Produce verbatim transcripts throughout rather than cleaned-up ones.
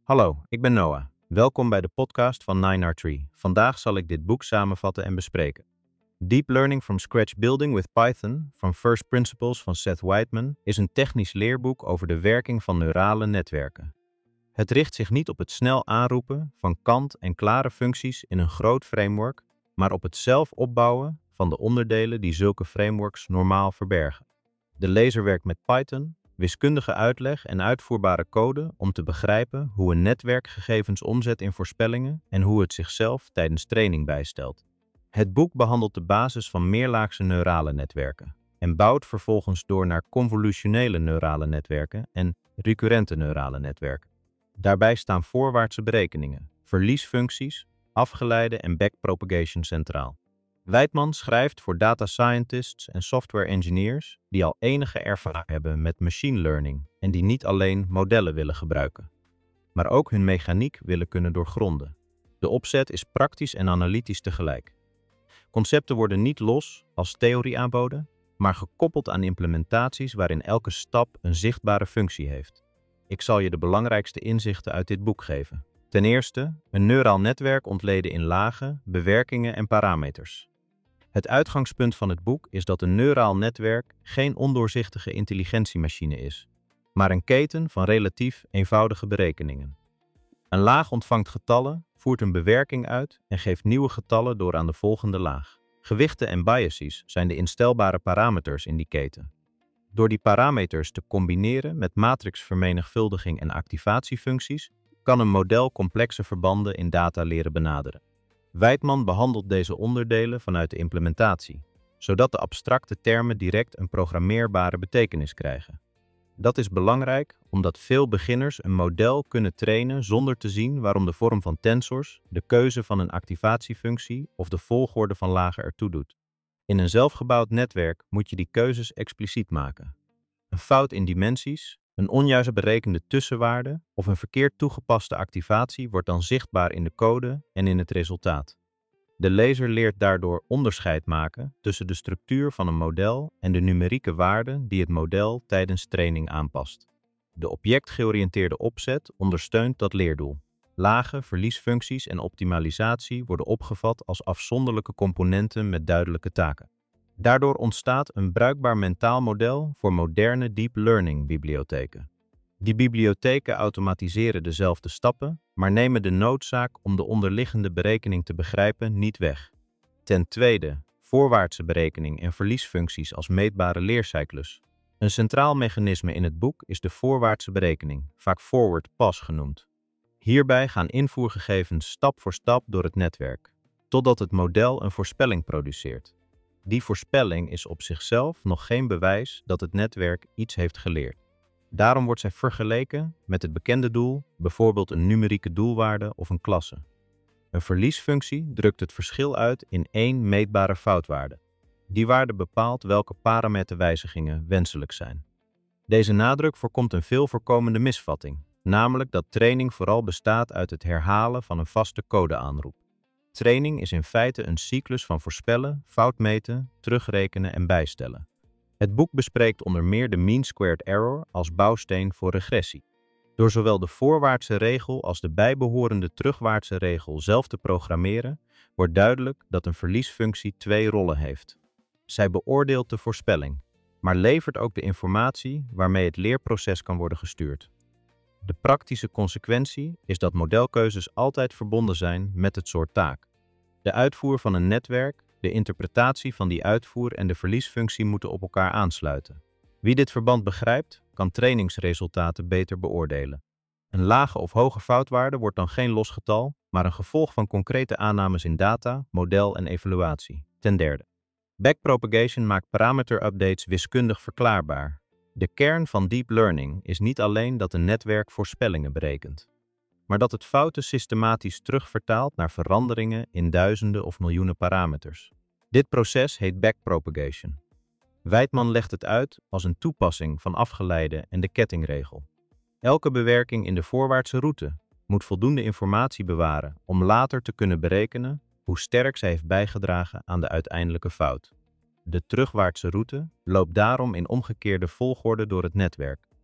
Hallo, ik ben Noah. Welkom bij de podcast van nine R Tree. Vandaag zal ik dit boek samenvatten en bespreken. Deep Learning from Scratch Building with Python, from First Principles van Seth Whiteman, is een technisch leerboek over de werking van neurale netwerken. Het richt zich niet op het snel aanroepen van kant-en-klare functies in een groot framework, maar op het zelf opbouwen van de onderdelen die zulke frameworks normaal verbergen. De lezer werkt met Python, wiskundige uitleg en uitvoerbare code om te begrijpen hoe een netwerk gegevens omzet in voorspellingen en hoe het zichzelf tijdens training bijstelt. Het boek behandelt de basis van meerlaagse neurale netwerken en bouwt vervolgens door naar convolutionele neurale netwerken en recurrente neurale netwerken. Daarbij staan voorwaartse berekeningen, verliesfuncties, afgeleide en backpropagation centraal. Whiteman schrijft voor data scientists en software engineers die al enige ervaring hebben met machine learning en die niet alleen modellen willen gebruiken, maar ook hun mechaniek willen kunnen doorgronden. De opzet is praktisch en analytisch tegelijk. Concepten worden niet los als theorie aanboden, maar gekoppeld aan implementaties waarin elke stap een zichtbare functie heeft. Ik zal je de belangrijkste inzichten uit dit boek geven. Ten eerste, een neuraal netwerk ontleden in lagen, bewerkingen en parameters. Het uitgangspunt van het boek is dat een neuraal netwerk geen ondoorzichtige intelligentiemachine is, maar een keten van relatief eenvoudige berekeningen. Een laag ontvangt getallen, voert een bewerking uit en geeft nieuwe getallen door aan de volgende laag. Gewichten en biases zijn de instelbare parameters in die keten. Door die parameters te combineren met matrixvermenigvuldiging en activatiefuncties, kan een model complexe verbanden in data leren benaderen. Whiteman behandelt deze onderdelen vanuit de implementatie, zodat de abstracte termen direct een programmeerbare betekenis krijgen. Dat is belangrijk omdat veel beginners een model kunnen trainen zonder te zien waarom de vorm van tensors, de keuze van een activatiefunctie of de volgorde van lagen ertoe doet. In een zelfgebouwd netwerk moet je die keuzes expliciet maken. Een fout in dimensies, een onjuist berekende tussenwaarde of een verkeerd toegepaste activatie wordt dan zichtbaar in de code en in het resultaat. De lezer leert daardoor onderscheid maken tussen de structuur van een model en de numerieke waarden die het model tijdens training aanpast. De objectgeoriënteerde opzet ondersteunt dat leerdoel. Lagen, verliesfuncties en optimalisatie worden opgevat als afzonderlijke componenten met duidelijke taken. Daardoor ontstaat een bruikbaar mentaal model voor moderne deep learning bibliotheken. Die bibliotheken automatiseren dezelfde stappen, maar nemen de noodzaak om de onderliggende berekening te begrijpen niet weg. Ten tweede, voorwaartse berekening en verliesfuncties als meetbare leercyclus. Een centraal mechanisme in het boek is de voorwaartse berekening, vaak forward pass genoemd. Hierbij gaan invoergegevens stap voor stap door het netwerk, totdat het model een voorspelling produceert. Die voorspelling is op zichzelf nog geen bewijs dat het netwerk iets heeft geleerd. Daarom wordt zij vergeleken met het bekende doel, bijvoorbeeld een numerieke doelwaarde of een klasse. Een verliesfunctie drukt het verschil uit in één meetbare foutwaarde. Die waarde bepaalt welke parameterwijzigingen wenselijk zijn. Deze nadruk voorkomt een veel voorkomende misvatting, namelijk dat training vooral bestaat uit het herhalen van een vaste codeaanroep. Training is in feite een cyclus van voorspellen, foutmeten, terugrekenen en bijstellen. Het boek bespreekt onder meer de mean squared error als bouwsteen voor regressie. Door zowel de voorwaartse regel als de bijbehorende terugwaartse regel zelf te programmeren, wordt duidelijk dat een verliesfunctie twee rollen heeft. Zij beoordeelt de voorspelling, maar levert ook de informatie waarmee het leerproces kan worden gestuurd. De praktische consequentie is dat modelkeuzes altijd verbonden zijn met het soort taak. De uitvoer van een netwerk, de interpretatie van die uitvoer en de verliesfunctie moeten op elkaar aansluiten. Wie dit verband begrijpt, kan trainingsresultaten beter beoordelen. Een lage of hoge foutwaarde wordt dan geen los getal, maar een gevolg van concrete aannames in data, model en evaluatie. Ten derde, backpropagation maakt parameter-updates wiskundig verklaarbaar. De kern van deep learning is niet alleen dat een netwerk voorspellingen berekent, maar dat het fouten systematisch terugvertaalt naar veranderingen in duizenden of miljoenen parameters. Dit proces heet backpropagation. Whiteman legt het uit als een toepassing van afgeleide en de kettingregel. Elke bewerking in de voorwaartse route moet voldoende informatie bewaren om later te kunnen berekenen hoe sterk zij heeft bijgedragen aan de uiteindelijke fout. De terugwaartse route loopt daarom in omgekeerde volgorde door het netwerk.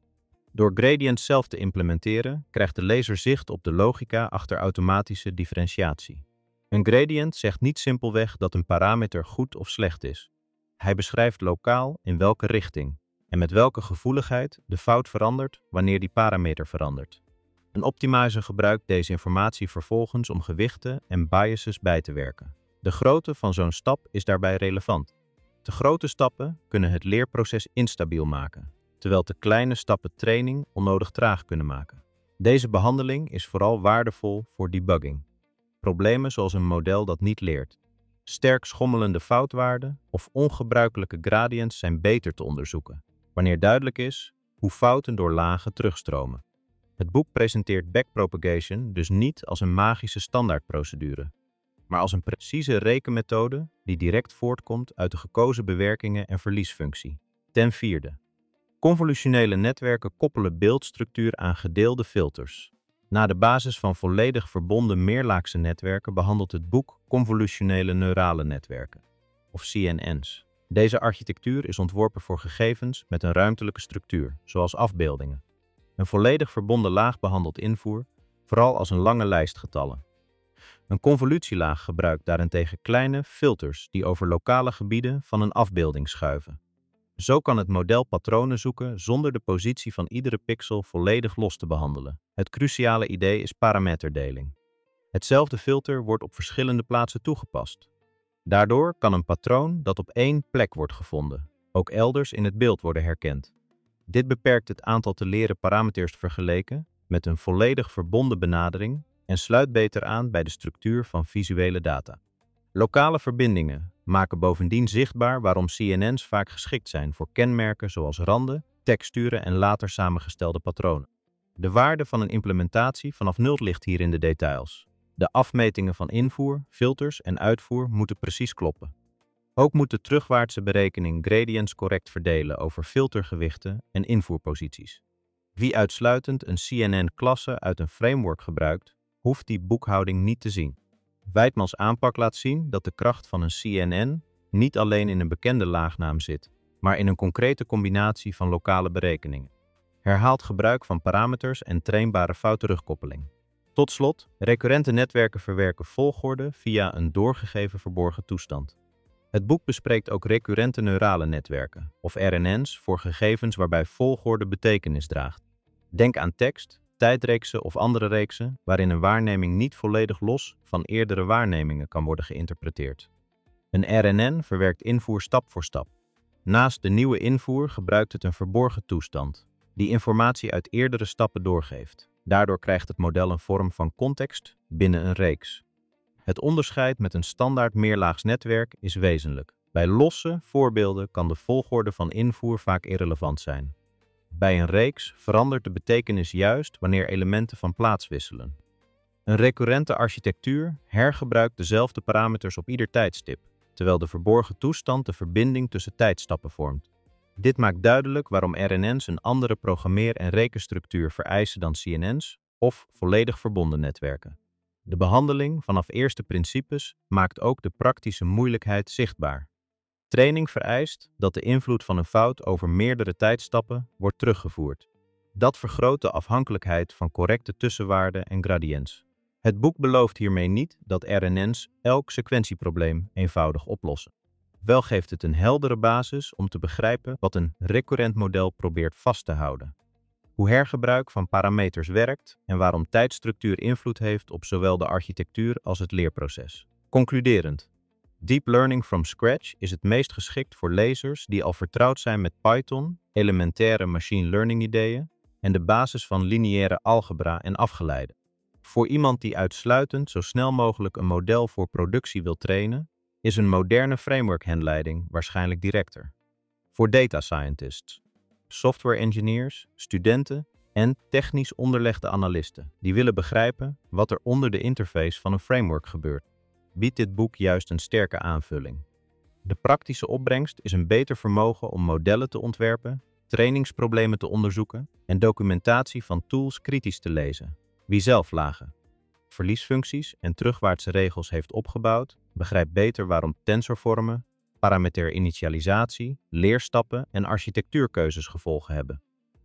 Door gradients zelf te implementeren, krijgt de lezer zicht op de logica achter automatische differentiatie. Een gradient zegt niet simpelweg dat een parameter goed of slecht is. Hij beschrijft lokaal in welke richting en met welke gevoeligheid de fout verandert wanneer die parameter verandert. Een optimizer gebruikt deze informatie vervolgens om gewichten en biases bij te werken. De grootte van zo'n stap is daarbij relevant. Te grote stappen kunnen het leerproces instabiel maken, terwijl te kleine stappen training onnodig traag kunnen maken. Deze behandeling is vooral waardevol voor debugging. Problemen zoals een model dat niet leert, sterk schommelende foutwaarden of ongebruikelijke gradients zijn beter te onderzoeken, wanneer duidelijk is hoe fouten door lagen terugstromen. Het boek presenteert backpropagation dus niet als een magische standaardprocedure, maar als een precieze rekenmethode die direct voortkomt uit de gekozen bewerkingen en verliesfunctie. Ten vierde. Convolutionele netwerken koppelen beeldstructuur aan gedeelde filters. Na de basis van volledig verbonden meerlaagse netwerken behandelt het boek convolutionele neurale netwerken, of C N N's. Deze architectuur is ontworpen voor gegevens met een ruimtelijke structuur, zoals afbeeldingen. Een volledig verbonden laag behandelt invoer, vooral als een lange lijst getallen. Een convolutielaag gebruikt daarentegen kleine filters die over lokale gebieden van een afbeelding schuiven. Zo kan het model patronen zoeken zonder de positie van iedere pixel volledig los te behandelen. Het cruciale idee is parameterdeling. Hetzelfde filter wordt op verschillende plaatsen toegepast. Daardoor kan een patroon dat op één plek wordt gevonden, ook elders in het beeld worden herkend. Dit beperkt het aantal te leren parameters vergeleken met een volledig verbonden benadering en sluit beter aan bij de structuur van visuele data. Lokale verbindingen maken bovendien zichtbaar waarom C N N's vaak geschikt zijn voor kenmerken zoals randen, texturen en later samengestelde patronen. De waarde van een implementatie vanaf nul ligt hier in de details. De afmetingen van invoer, filters en uitvoer moeten precies kloppen. Ook moet de terugwaartse berekening gradients correct verdelen over filtergewichten en invoerposities. Wie uitsluitend een C N N-klasse uit een framework gebruikt, hoeft die boekhouding niet te zien. Weidmans aanpak laat zien dat de kracht van een C N N niet alleen in een bekende laagnaam zit, maar in een concrete combinatie van lokale berekeningen. Herhaald gebruik van parameters en trainbare foutterugkoppeling. Tot slot, recurrente netwerken verwerken volgorde via een doorgegeven verborgen toestand. Het boek bespreekt ook recurrente neurale netwerken, of R N N's, voor gegevens waarbij volgorde betekenis draagt. Denk aan tekst, tijdreeksen of andere reeksen waarin een waarneming niet volledig los van eerdere waarnemingen kan worden geïnterpreteerd. Een R N N verwerkt invoer stap voor stap. Naast de nieuwe invoer gebruikt het een verborgen toestand, die informatie uit eerdere stappen doorgeeft. Daardoor krijgt het model een vorm van context binnen een reeks. Het onderscheid met een standaard meerlaags netwerk is wezenlijk. Bij losse voorbeelden kan de volgorde van invoer vaak irrelevant zijn. Bij een reeks verandert de betekenis juist wanneer elementen van plaats wisselen. Een recurrente architectuur hergebruikt dezelfde parameters op ieder tijdstip, terwijl de verborgen toestand de verbinding tussen tijdstappen vormt. Dit maakt duidelijk waarom R N N's een andere programmeer- en rekenstructuur vereisen dan C N N's of volledig verbonden netwerken. De behandeling vanaf eerste principes maakt ook de praktische moeilijkheid zichtbaar. Training vereist dat de invloed van een fout over meerdere tijdstappen wordt teruggevoerd. Dat vergroot de afhankelijkheid van correcte tussenwaarden en gradients. Het boek belooft hiermee niet dat R N N's elk sequentieprobleem eenvoudig oplossen. Wel geeft het een heldere basis om te begrijpen wat een recurrent model probeert vast te houden. Hoe hergebruik van parameters werkt en waarom tijdstructuur invloed heeft op zowel de architectuur als het leerproces. Concluderend. Deep Learning from Scratch is het meest geschikt voor lezers die al vertrouwd zijn met Python, elementaire machine learning ideeën en de basis van lineaire algebra en afgeleiden. Voor iemand die uitsluitend zo snel mogelijk een model voor productie wil trainen, is een moderne framework-handleiding waarschijnlijk directer. Voor data scientists, software engineers, studenten en technisch onderlegde analisten die willen begrijpen wat er onder de interface van een framework gebeurt, biedt dit boek juist een sterke aanvulling. De praktische opbrengst is een beter vermogen om modellen te ontwerpen, trainingsproblemen te onderzoeken en documentatie van tools kritisch te lezen. Wie zelf lagen, verliesfuncties en terugwaartse regels heeft opgebouwd, begrijpt beter waarom tensorvormen, parameter initialisatie, leerstappen en architectuurkeuzes gevolgen hebben.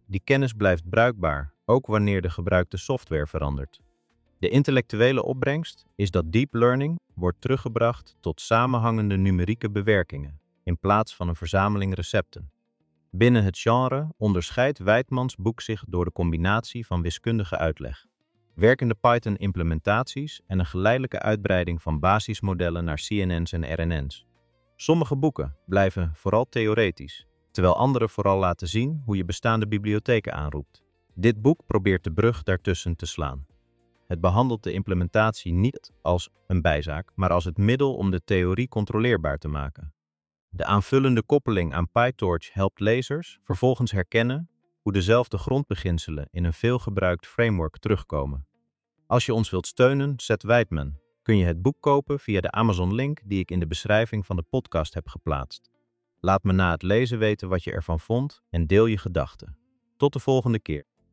Die kennis blijft bruikbaar, ook wanneer de gebruikte software verandert. De intellectuele opbrengst is dat deep learning wordt teruggebracht tot samenhangende numerieke bewerkingen, in plaats van een verzameling recepten. Binnen het genre onderscheidt Weidmans boek zich door de combinatie van wiskundige uitleg, werkende Python-implementaties en een geleidelijke uitbreiding van basismodellen naar C N N's en R N N's. Sommige boeken blijven vooral theoretisch, terwijl andere vooral laten zien hoe je bestaande bibliotheken aanroept. Dit boek probeert de brug daartussen te slaan. Het behandelt de implementatie niet als een bijzaak, maar als het middel om de theorie controleerbaar te maken. De aanvullende koppeling aan PyTorch helpt lezers vervolgens herkennen hoe dezelfde grondbeginselen in een veelgebruikt framework terugkomen. Als je ons wilt steunen, Seth Weidman, kun je het boek kopen via de Amazon-link die ik in de beschrijving van de podcast heb geplaatst. Laat me na het lezen weten wat je ervan vond en deel je gedachten. Tot de volgende keer.